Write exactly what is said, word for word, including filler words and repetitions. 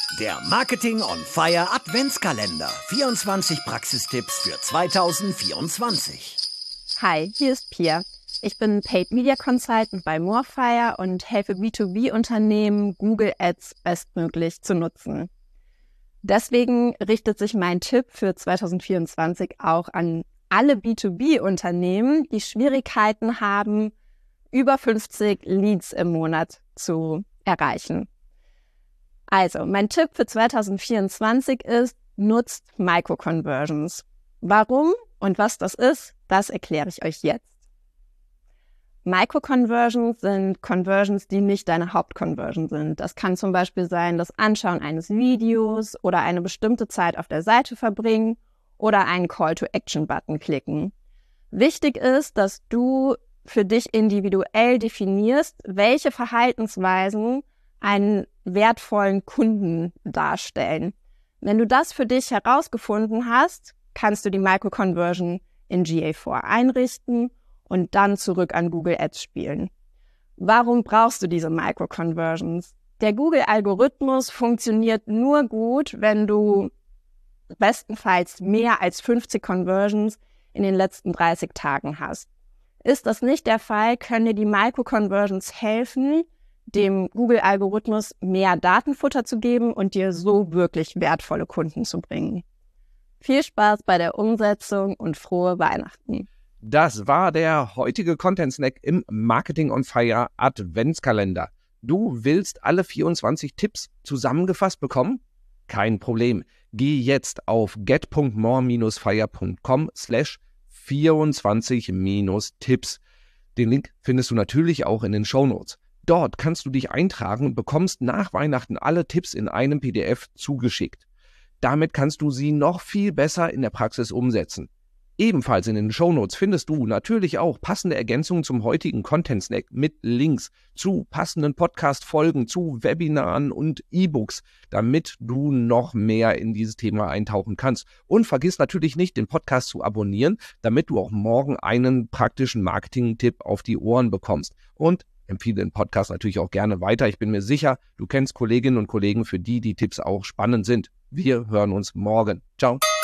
Der Marketing on Fire Adventskalender. vierundzwanzig Praxistipps für zweitausendvierundzwanzig. Hi, hier ist Pia. Ich bin Paid Media Consultant bei Morefire und helfe B zwei B Unternehmen, Google Ads bestmöglich zu nutzen. Deswegen richtet sich mein Tipp für zweitausendvierundzwanzig auch an alle B zwei B Unternehmen, die Schwierigkeiten haben, über fünfzig Leads im Monat zu erreichen. Also, mein Tipp für zweitausendvierundzwanzig ist, nutzt Micro-Conversions. Warum und was das ist, das erkläre ich euch jetzt. Micro-Conversions sind Conversions, die nicht deine Hauptconversion sind. Das kann zum Beispiel sein, das Anschauen eines Videos oder eine bestimmte Zeit auf der Seite verbringen oder einen Call-to-Action-Button klicken. Wichtig ist, dass du für dich individuell definierst, welche Verhaltensweisen einen wertvollen Kunden darstellen. Wenn du das für dich herausgefunden hast, kannst du die Micro-Conversion in G A vier einrichten und dann zurück an Google Ads spielen. Warum brauchst du diese Micro-Conversions? Der Google-Algorithmus funktioniert nur gut, wenn du bestenfalls mehr als fünfzig Conversions in den letzten dreißig Tagen hast. Ist das nicht der Fall, können dir die Micro-Conversions helfen, dem Google-Algorithmus mehr Datenfutter zu geben und dir so wirklich wertvolle Kunden zu bringen. Viel Spaß bei der Umsetzung und frohe Weihnachten. Das war der heutige Content-Snack im Marketing on Fire Adventskalender. Du willst alle vierundzwanzig Tipps zusammengefasst bekommen? Kein Problem. Geh jetzt auf get.more-fire.com slash 24 Tipps. Den Link findest du natürlich auch in den Shownotes. Dort kannst du dich eintragen und bekommst nach Weihnachten alle Tipps in einem P D F zugeschickt. Damit kannst du sie noch viel besser in der Praxis umsetzen. Ebenfalls in den Shownotes findest du natürlich auch passende Ergänzungen zum heutigen Content-Snack mit Links zu passenden Podcast-Folgen, zu Webinaren und E-Books, damit du noch mehr in dieses Thema eintauchen kannst. Und vergiss natürlich nicht, den Podcast zu abonnieren, damit du auch morgen einen praktischen Marketing-Tipp auf die Ohren bekommst. Und empfehle den Podcast natürlich auch gerne weiter. Ich bin mir sicher, du kennst Kolleginnen und Kollegen, für die die Tipps auch spannend sind. Wir hören uns morgen. Ciao.